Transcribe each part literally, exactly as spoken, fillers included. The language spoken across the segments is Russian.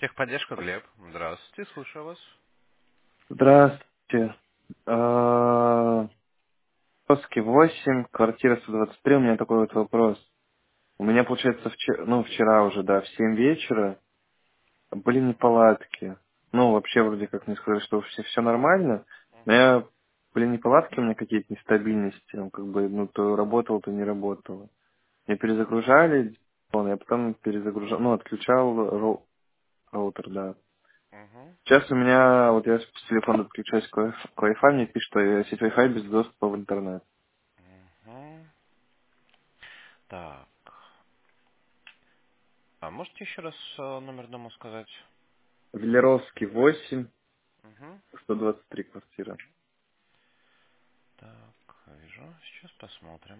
Техподдержка, Глеб. Здравствуйте, слушаю вас. Здравствуйте. А, Доски восемь, квартира сто двадцать три. У меня такой вот вопрос. У меня, получается, вчера, ну, вчера уже, да, в семь вечера были неполадки. Ну, вообще, вроде как мне сказали, что все, все нормально. Но я, были неполадки у меня какие-то нестабильности. Ну, как бы, ну, то работало, то не работало. Мне перезагружали, он, я потом перезагружал, ну, отключал роу- роутер, да. Угу. Сейчас у меня, вот я с телефона подключаюсь к Wi- к Wi-Fi, мне пишет, что я сеть Wi-Fi без доступа в интернет. Угу. Так. А можете еще раз э, номер дома сказать? Велеровский восемь, Угу. сто двадцать три квартира. Так, вижу. Сейчас посмотрим.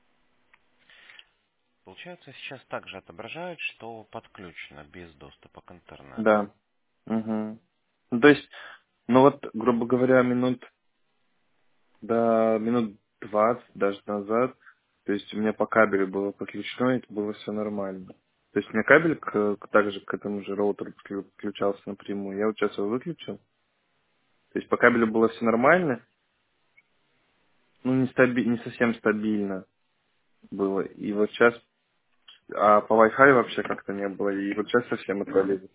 Получается, сейчас также отображает, что подключено без доступа к интернету. Да. Угу. Ну, то есть, ну вот, грубо говоря, минут до минут двадцать даже назад, то есть у меня по кабелю было подключено, и это было все нормально. То есть у меня кабель к, к- также к этому же роутеру подклю- подключался напрямую. Я вот сейчас его выключил. То есть по кабелю было все нормально, ну не, стаби- не совсем стабильно было. И вот сейчас А по Wi-Fi вообще как-то не было. И вот сейчас совсем отвалили.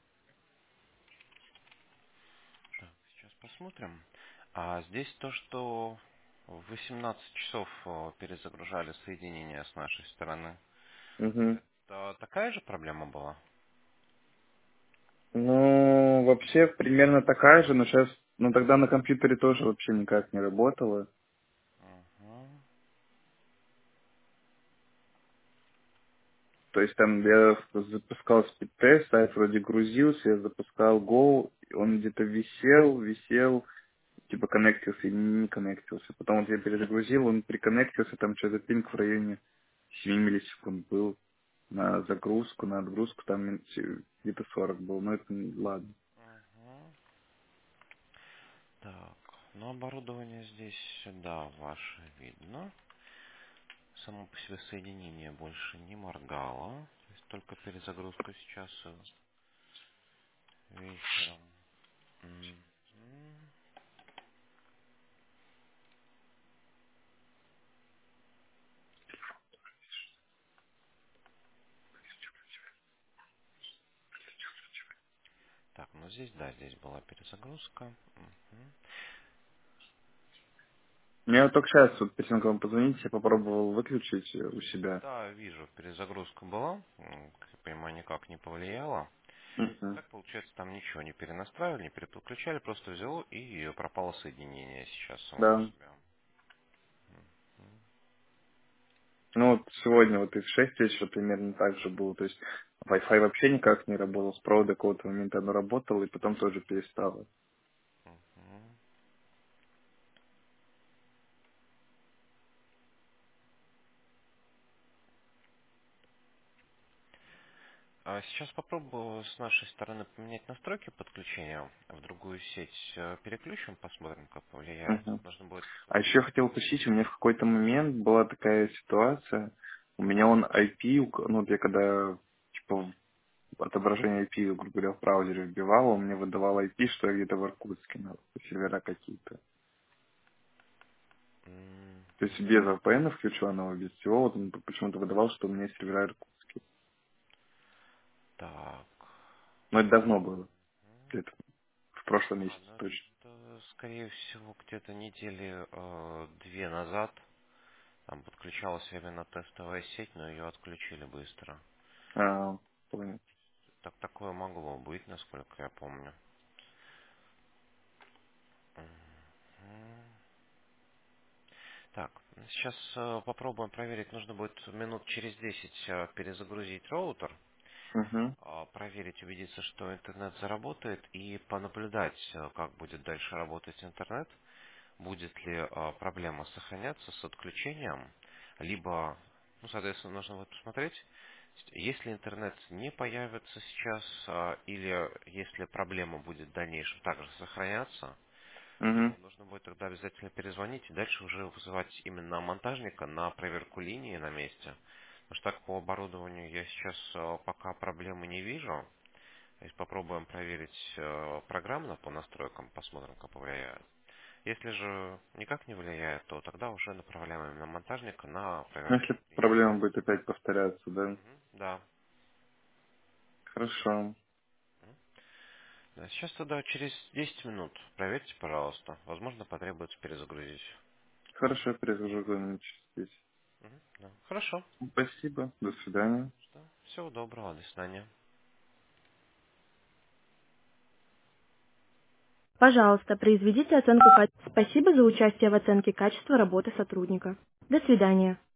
Так, сейчас посмотрим. А здесь то, что в восемнадцать часов э, перезагружали соединение с нашей стороны. Угу. Это такая же проблема была? Ну, вообще примерно такая же, но сейчас, ну тогда на компьютере тоже вообще никак не работало. Угу. То есть там я запускал спид-тест, сайт вроде грузился, я запускал Go, он где-то висел, висел, типа коннектился и не коннектился. Потом вот я перезагрузил, он приконнектился, там что-то пинг в районе семь миллисекунд был на загрузку, на отгрузку, там мин- где-то сорок был, но это н- ладно. Угу. Так, ну оборудование здесь, да, ваше видно. Само по себе соединение больше не моргало. То есть только перезагрузка сейчас э, вечером. Мгм. Так, ну здесь, да, здесь была перезагрузка. Мгм. Мне вот только сейчас, вот перед тем, как вам позвонить, я попробовал выключить э, у себя. Да, вижу, перезагрузка была. М, Как я понимаю, никак не повлияла. Мгм. Так, получается, там ничего не перенастраивали, не переключали, просто взяло и пропало соединение сейчас само по Да. себе. Мгм. Ну вот сегодня вот и в шесть вечера примерно так же было. То есть Wi-Fi вообще никак не работал. С провода какого-то момента оно работало, и потом тоже перестало. Мгм. А сейчас попробую с нашей стороны поменять настройки подключения в другую сеть. Э, Переключим, посмотрим, как повлияет. Мгм. Нужно будет... А еще я хотел уточнить, у меня в какой-то момент была такая ситуация, у меня он ай пи, ук- ну вот я когда типа в отображение ай пи, грубо говоря, в браузере вбивал, он мне выдавал ай пи, что я где-то в Иркутске, на сервера какие-то. М, То есть без ви пи эн включенного, без всего, вот он почему-то выдавал, что у меня сервера иркутские. Так. Но это давно было. Где-то в прошлом А, месяце ну точно. это, скорее всего, где-то недели э, две назад там подключалась именно тестовая сеть, но ее отключили быстро. А, понял. Так такое могло быть, насколько я помню. Мгм. Так, сейчас э, попробуем проверить. Нужно будет минут через десять э, перезагрузить роутер. Угу. а, проверить, убедиться, что интернет заработает, и понаблюдать, э, как будет дальше работать интернет, будет ли э, проблема сохраняться с отключением, либо, ну, соответственно, нужно вот посмотреть, если интернет не появится сейчас, а, или если проблема будет в дальнейшем также сохраняться, Угу. то нужно будет тогда обязательно перезвонить и дальше уже вызывать именно монтажника на проверку линии на месте. Потому что так по оборудованию я сейчас э, пока проблемы не вижу. То есть попробуем проверить э, программно по настройкам, посмотрим, как повлияет. Если же никак не влияет, то тогда уже направляем именно монтажника на Ну, проверку если изменений. проблема будет опять повторяться, да? Мгм, да. Хорошо. Мгм. Да, сейчас тогда через десять минут проверьте, пожалуйста. Возможно, потребуется перезагрузить. Хорошо, перезагружу минут через десять. Мгм, да. Хорошо. Спасибо. До свидания. Да. Всего доброго. До свидания. Пожалуйста, произведите оценку качества. Спасибо за участие в оценке качества работы сотрудника. До свидания.